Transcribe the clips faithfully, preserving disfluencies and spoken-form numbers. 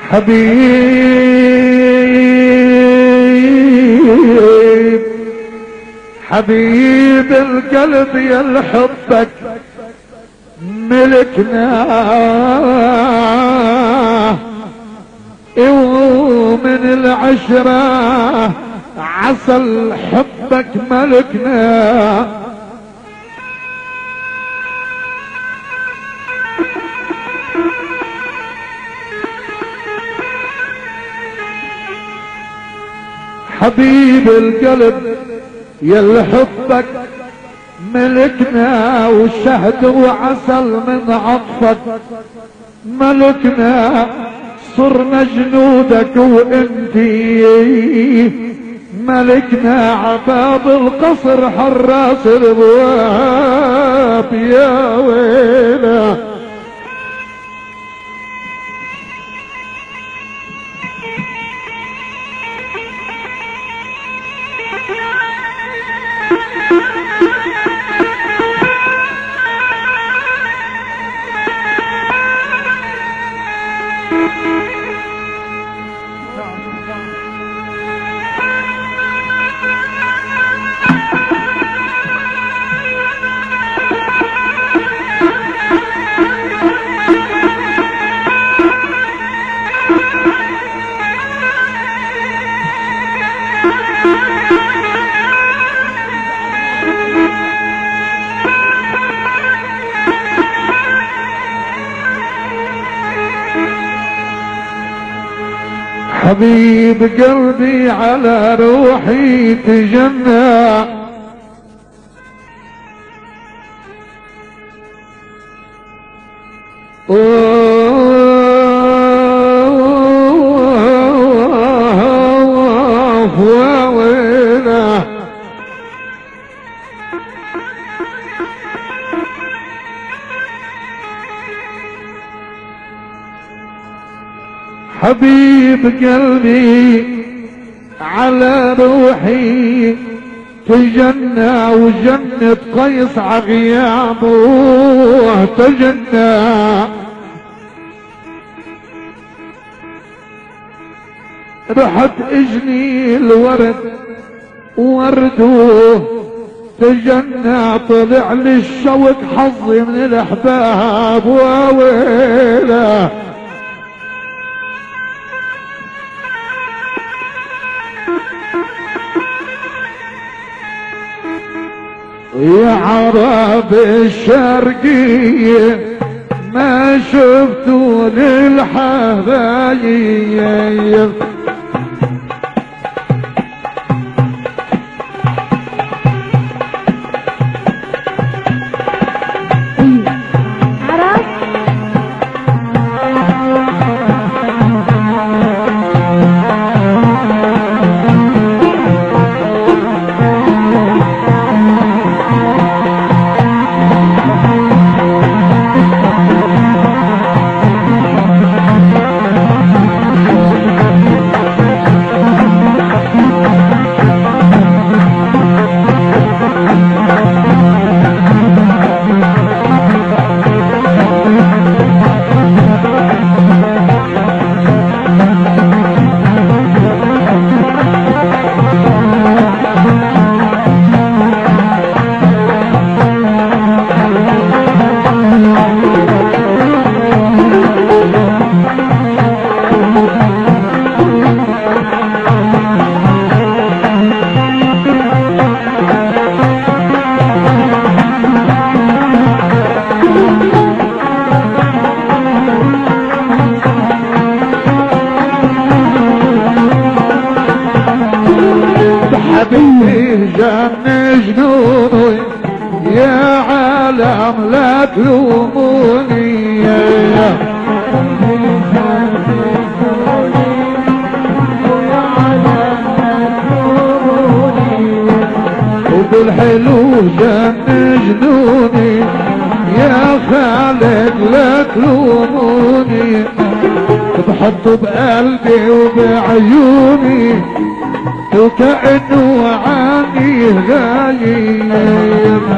حبيب حبيب القلب يا الحبك ملكنا ومن العشرة عسل حبك ملكنا. حبيب القلب يا حبك ملكنا والشهد وعسل من عطفك ملكنا. صرنا جنودك وانتي ملكنا عباب القصر حراس الابواب يا ويله. حبيب قلبي على روحي تجنى وويله. حبيب قلبي على روحي تجنى وجنة قيس عغيابه تجنى. رحت اجني الورد ورده تجنى. طلع لي الشوق حظي من الاحباب وويله. يا عرب الشرقية ما شفتوا للحبايب جن جنوني يا عالم لا تلوموني. وبالحلو جن جنوني يا خالد لا تلوموني. بحطه بقلبي وبعيوني وكأنه عني غايب.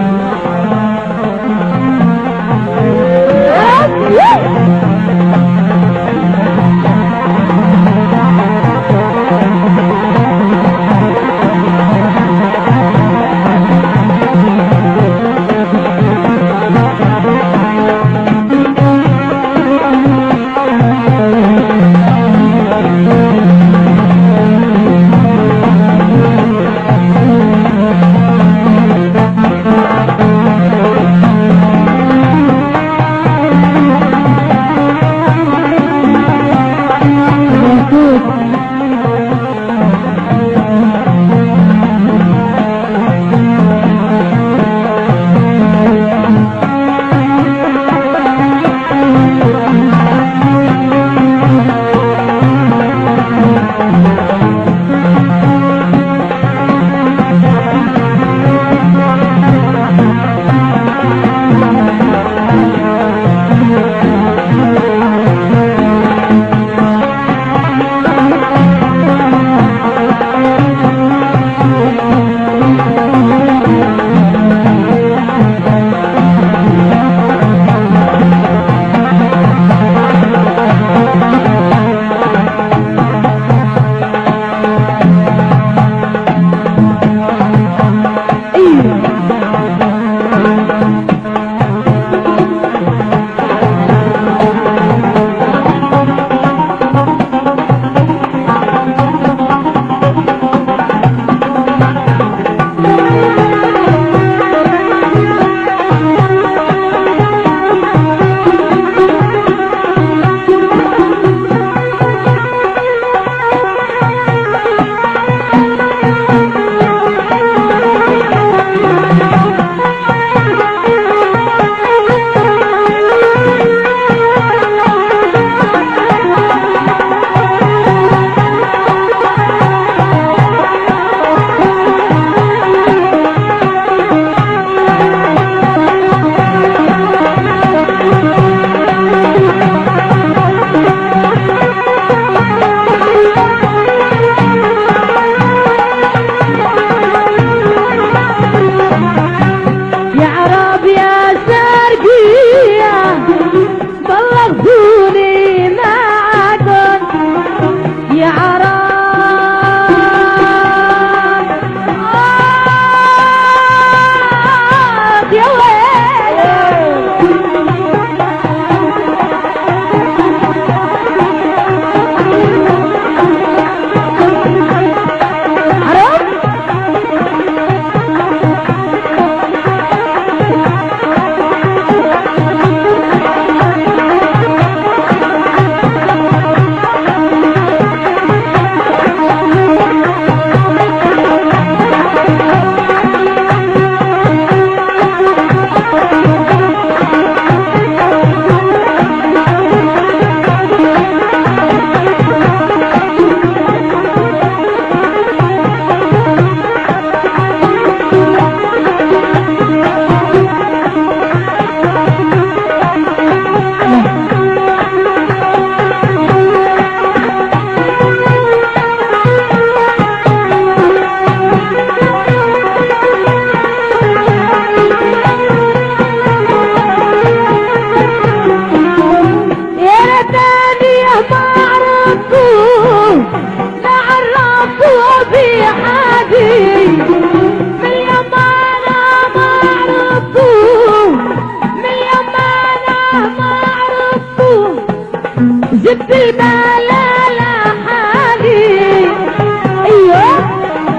لا لا حالي ايوه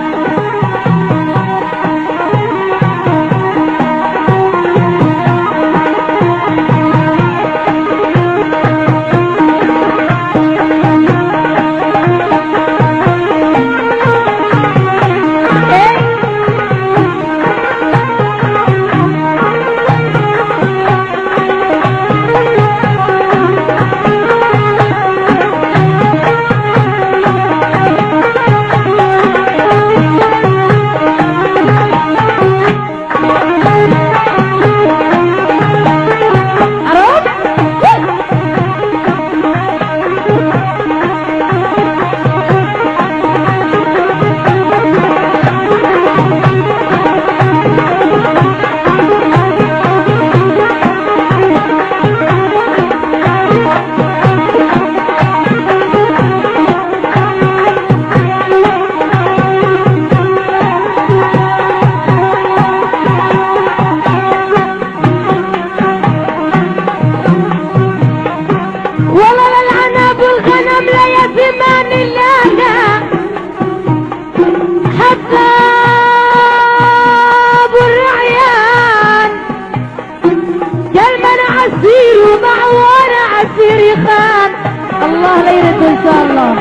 الله لا يرد ان شاء الله.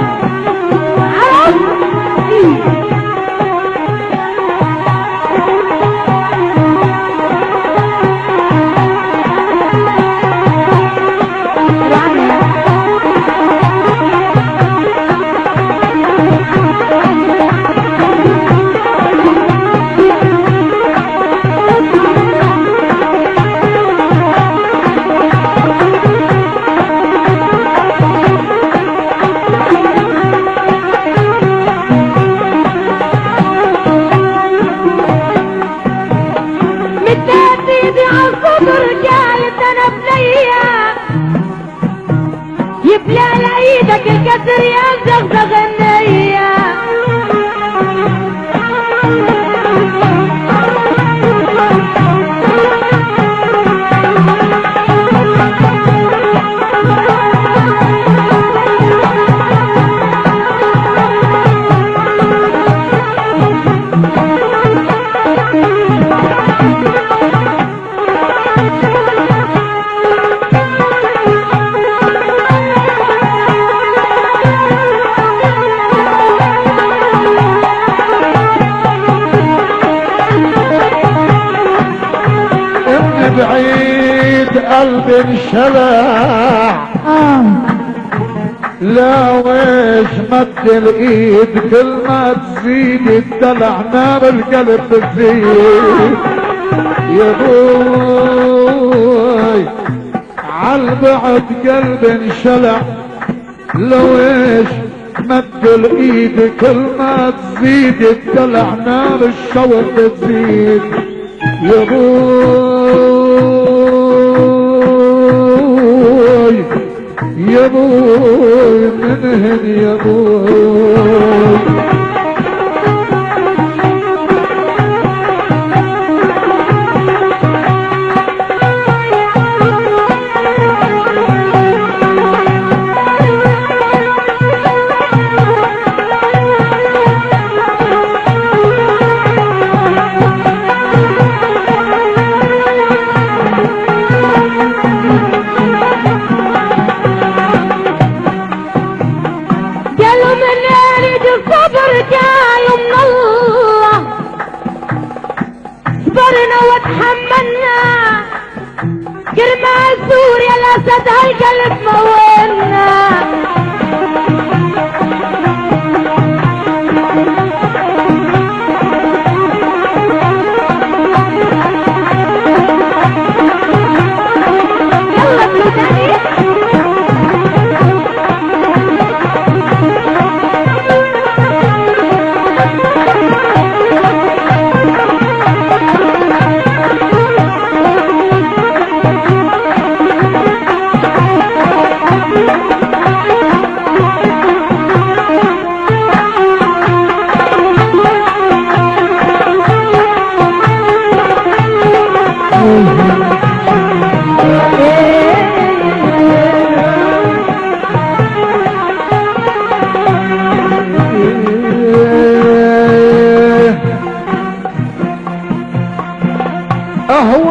يبلع ايدك الكسر يا زغزغ النية بعيد قلبي انشلع اه لا ويش مد الايد كل ما تزيد الدلع نار القلب بتزيد يا بوي عالبعد قلبي انشلع لو ايش مد الايد كل ما تزيد الدلع نار الشوق بتزيد يا بوي يا بوي منهن يا بوي وتحملنا كرمال سوريا الاسد هالقلب مولنا يلا بلداني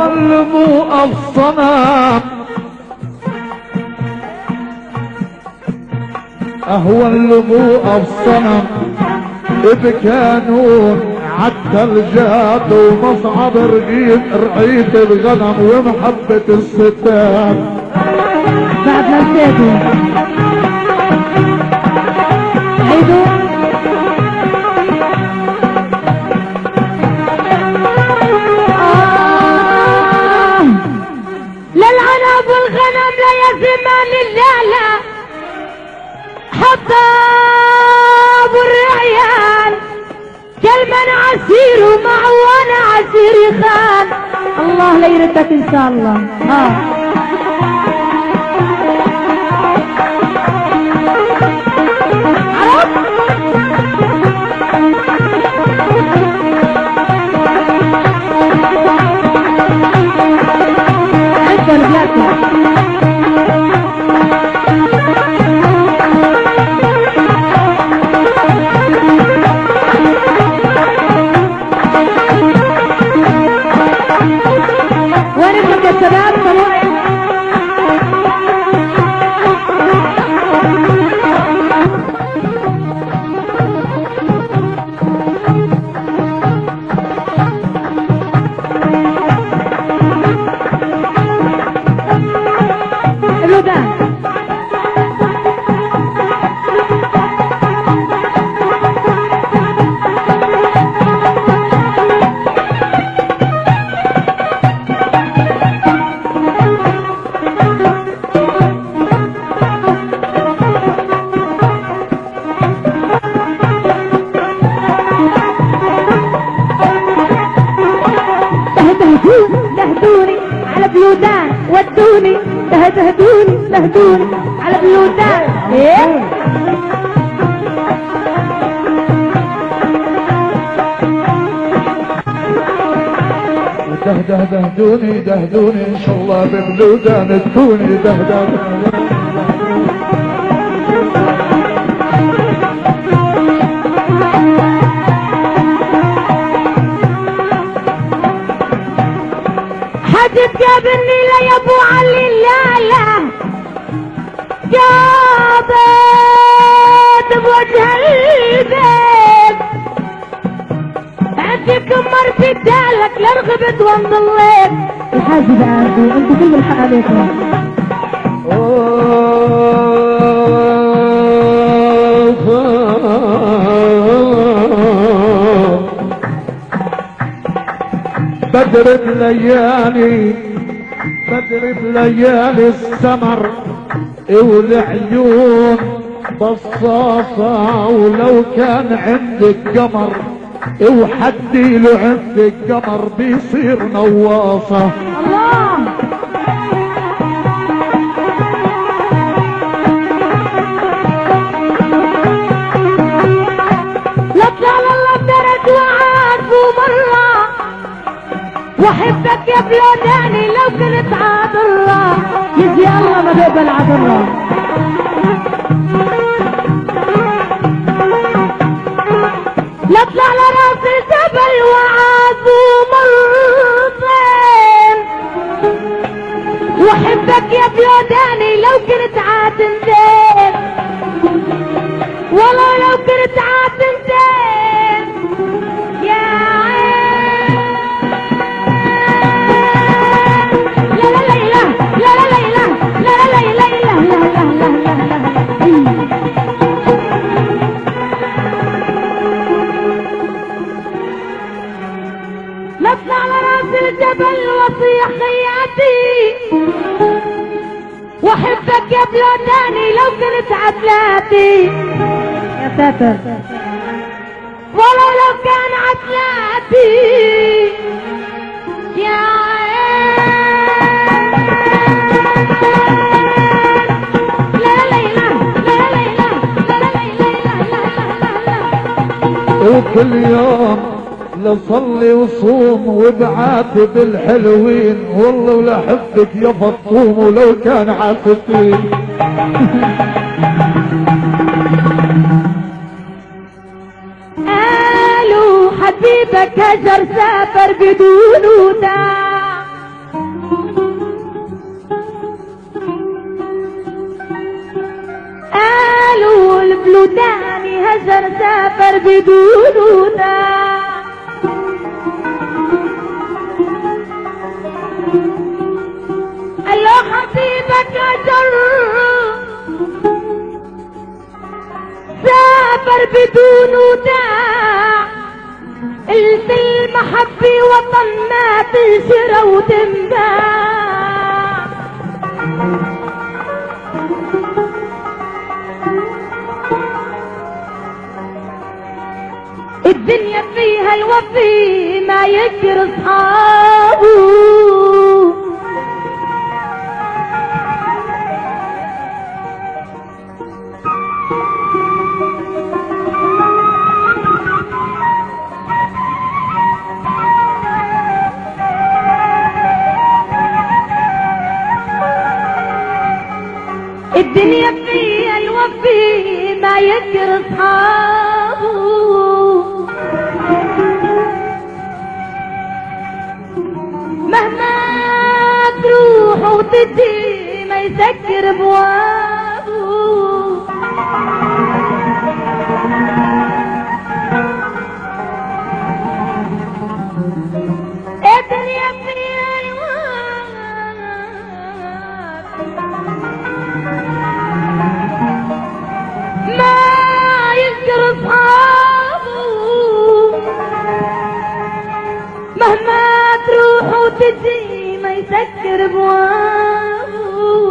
اللي الصنم اهو اللي الصنم بكانون حتى الجاد ومصعب رقيق رعية الغنم ومحبة الستات بعد ما نسيته عيدوا آه للعنب والغنم لا يا زمان الليلة حطاب الرعيان كلمن عسير ومعوان عسير خان الله لا يردك ان شاء الله. ها ودوني تهدوني تهدوني على بيوتان ايه دهده دهدوني دهدوني ان شاء الله ببلودان تكوني دهده جابني لا يا ابو علي لا لا جابت بوجه البيت عندك مرتي دالك لا رغبت وانضليت الحاج بعدي انتوا كل الحق عليكم بدر الليالي بدر بليالي السمر والعيون بصاصة ولو كان عندك قمر وحدي له عندك قمر بيصير نواصة الله لا طلع الله بدرك وعاد ومرة واحبك يا بلاداني لو كنت عاذرة يجي الله ما بيقبل عذرة لا طلع لراس الجبل وعاد مرتين واحبك يا بلاداني لو كنت عاتنتين والله لو كنت عاتنتين يا نطلع على راس الجبل وصيح خياتي واحبك يا بلاداني لو كنت عتلاتي يا ساتر ولو لو كان عتلاتي يا وكل يوم لصلي وصوم وبعاتب الحلوين والله ولا حبك يا فطوم ولو كان عافتين قالوا حبيبك هجر سافر بدون وداع له تاني هجر سافر بدونه. قال له حبيبك هجر سافر بدون وداع. قلت المحبة وطن ما تنشرى وتنباع. الدنيا فيها الوفي ما يكر اصحابه. الدنيا فيها الوفي ما يكر اصحابه. مهما تروح وتجي ما يسكر ابوابه. الدنيا فيها ما يذكر اصحابه. مهما تروح وتجي ما يسكر ابوابه.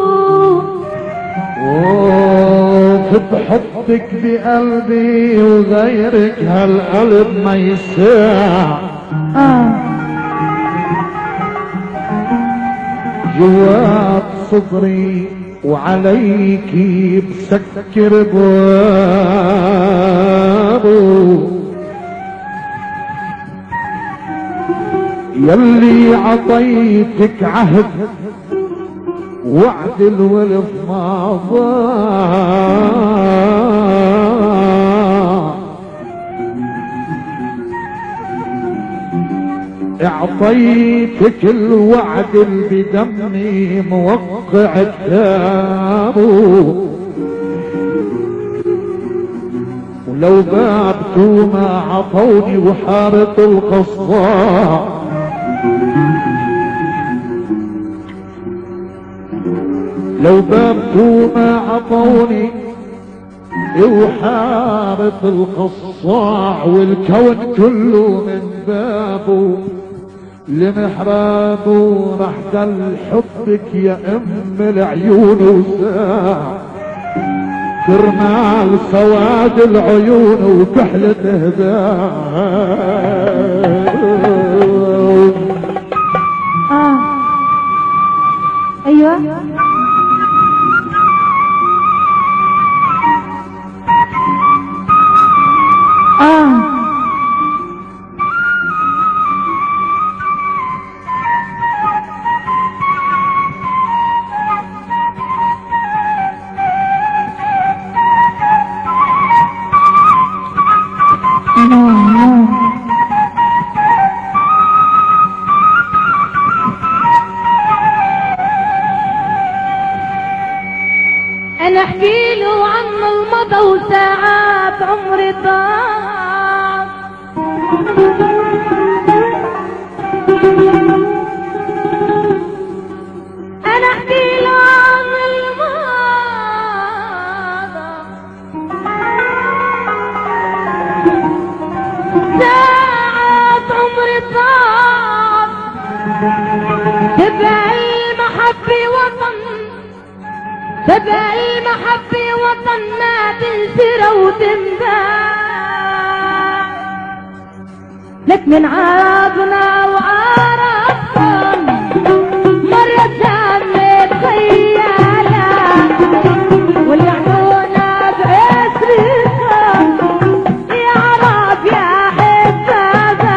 بحبك بقلبي وغيرك هالقلب ما يساع. اه جوات صدري وعليكي بسكر بوابه. يلي عطيتك عهد وعد الولف ما ضاع. اعطيتك الوعد اللي بدمي موقع كتابه. ولو بابتوا ما عطوني وحارة القصاع. لو بابتوا ما عطوني وحارة القصاع. والكون كله من بابه لمحرابه. رح دل حبك يا ام العيون وساع. كرمال سواد العيون وكحلة هداع. اه ايوه اه انا احكي له عن المضى وساعات عمري ضاع. انا احكي له عن الماضي ساعات عمري ضاع. تبع المحبة وطن تبع المحبة وطن ما تنسرى وتنباع. لك من عربنا وعربكم مرة سمت خيالة. واللي عيونا بعسركم يا عرب يا حبابة.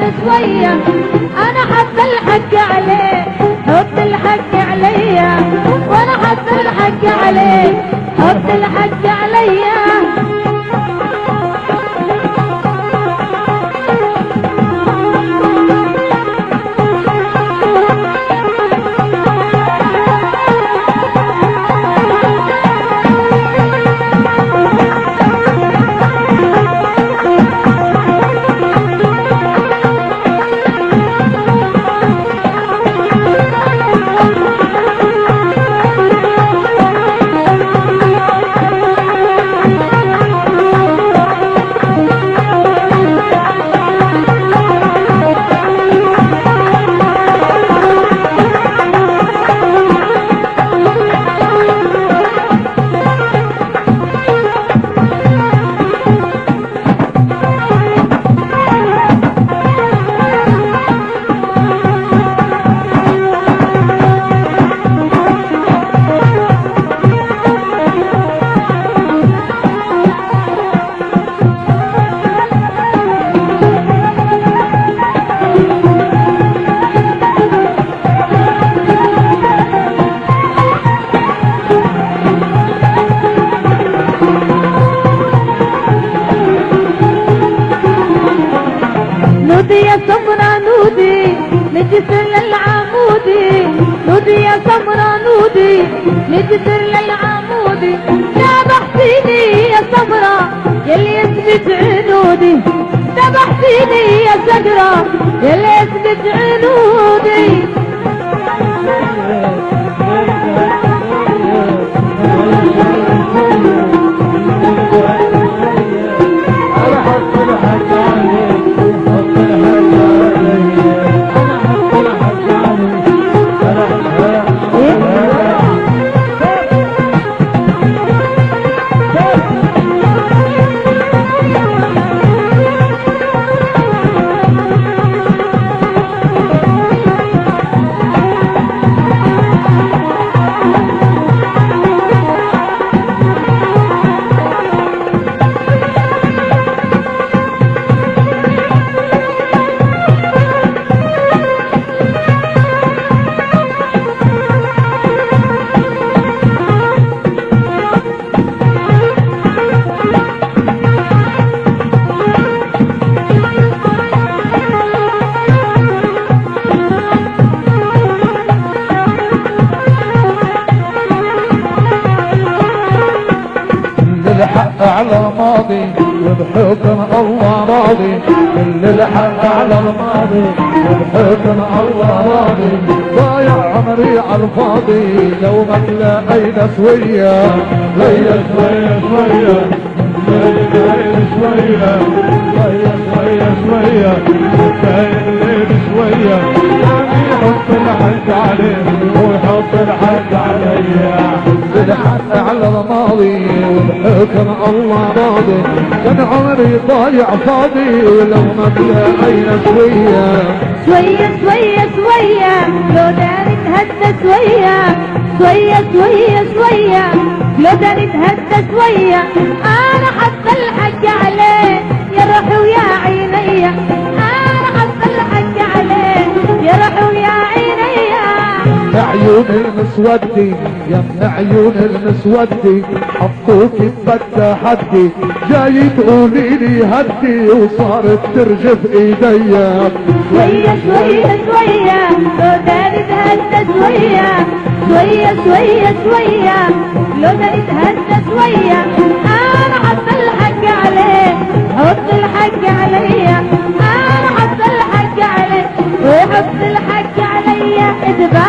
شوية انا حط الحق عليه، حط الحق عليا وانا حط الحق عليه، حط الحق عليا. نودي يا سمرة نودي نجسر للعمودي، نودي يا سمرة نودي نجسر للعمودي. ذبحتيني يا سمرة يلي يثبت عنودي، ذبحتيني يا سقرة يلي يثبت عنودي. الحق على الماضي وبحكم الله راضي، كل الحق على الماضي وبحكم الله راضي. ضايع عمري على الفاضي لو ما تلاقينا سوية، ليا شوية شوية ليا شوية ليا شوية شوية الليل شوية. يحط الحق عليه ويحط الحق عليا، الحق على الماضي والحكم الله راضي. كان عمري ضايع فاضي لو ما تلاقينا شوية شوية شوية شوية لو دار تهدى شوية، شوية شوية شوية لو دار تهدى شوية. أنا حط الحق عليه يا روحي ويا عينيا، أنا حط الحق عليه يا روحي ويا عينيا. عيون المسودي يا من عيون المسودي حطوك ببدا حدي، جاي تقولي لي هدي وصارت ترجف ايديا. شوية شوية شوية لو داري تهدى شوية، شوية شوية شوية لو داري تهدى شوية. أنا حط الحق عليه حط الحق عليا، أنا حط الحق عليه وحط الحق عليا. اذبح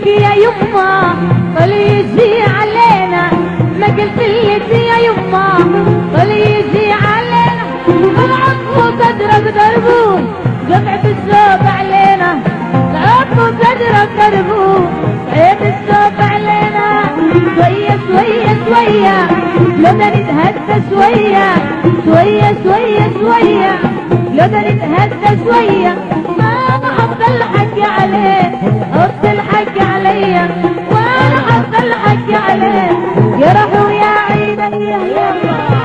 لك يا يما طل يجي علينا، ما قلت لك يا يما طل يجي علينا، العفو تضرب دربه جمع بالثوب علينا، العفو تضرب دربه عيب الثوب علينا، شوية شوية شوية لو نتهدى شوية، شوية شوية شوية لو نتهدى شوية، ما حط الحق عليه حط الحق عليا، وانا حط الحق عليه جرحوا يا عيني يا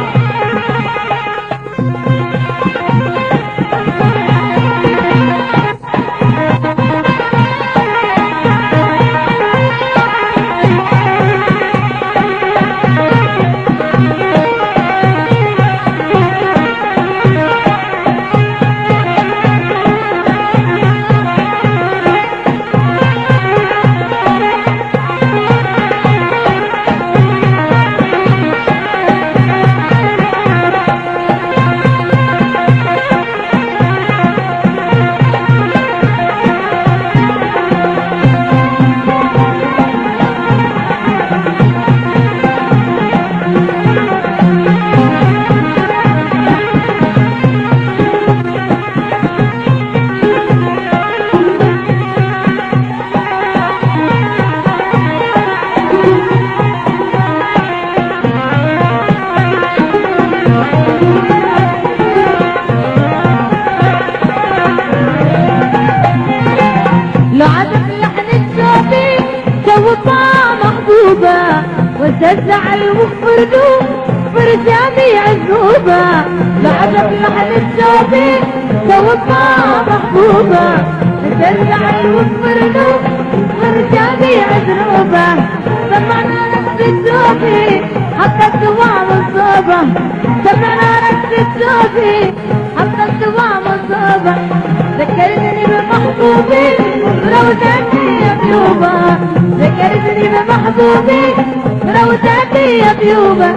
وتزعل وفردو فرجاني عزوبة، لعجب لحن الشوبي توقع محبوبة، وتزعل وفردو فرجاني عزوبة، سمعنا نفس الشوبي حتى الدوام الصوبة، سمعنا نفس الشوبي حتى الدوام الصوبة، ذكرتني بمحبوبي روزتي يا طيوبة، ذكرتني بمحبوبي روزتي يا طيوبة.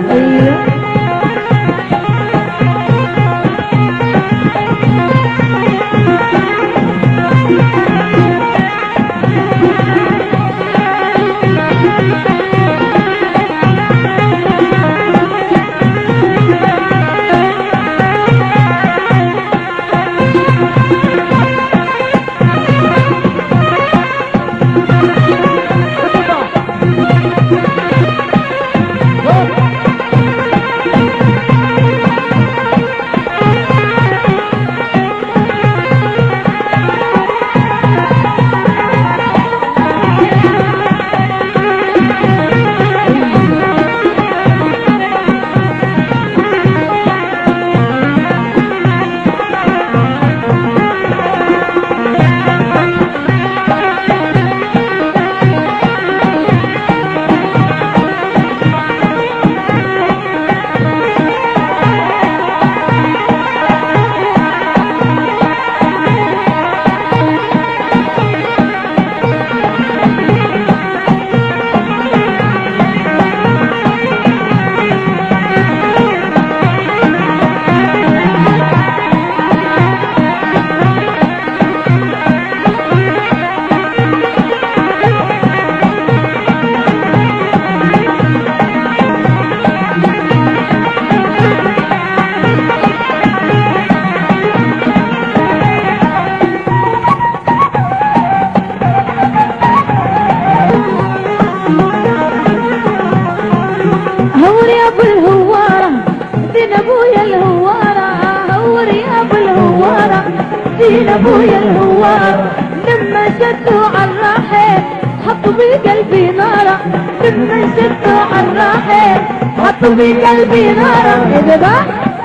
دين ابويا الهوار لما شدوا عالراحل حطوا بقلبي نارا، لما شدوا عالراحل حطوا بقلبي نارا. ايه ده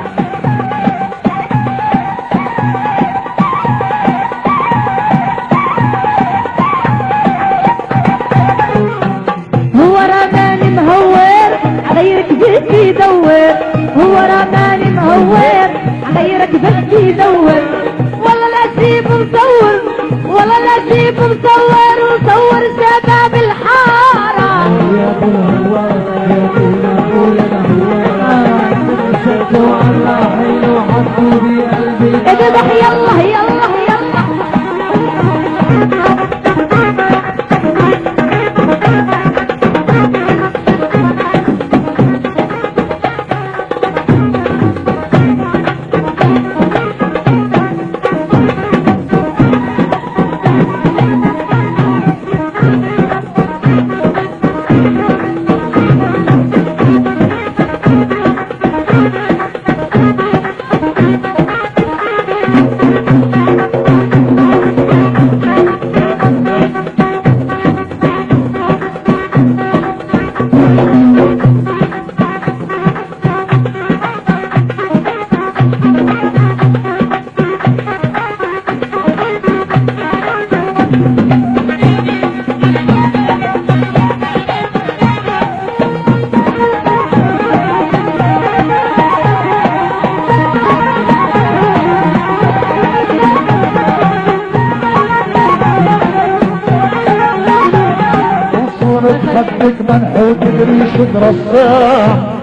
هو رماني مهور غيرك بدي يدور، هو رماني مهور غيرك بدي يدور، والله لا سيب مصور والله لا سيب مصور وصور شباب الحارة. يا ابو الهوار يا ابو الهوار شدوا عالراحل وحطوا بقلبي اذبح يلا يلا يلا خدك منحوت تدريش ترصاع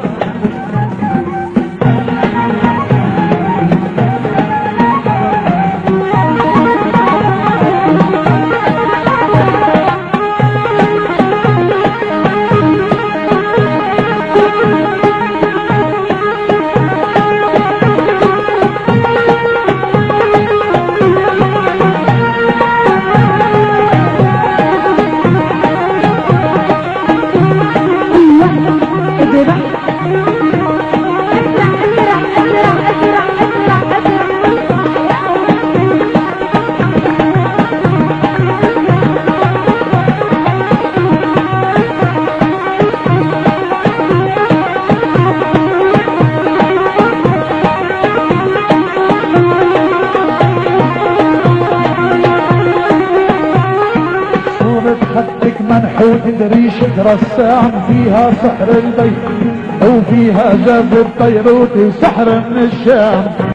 خدك منحوت دريش ترسام فيها سحر البيت وفيها جاب الطيروت سحر من الشام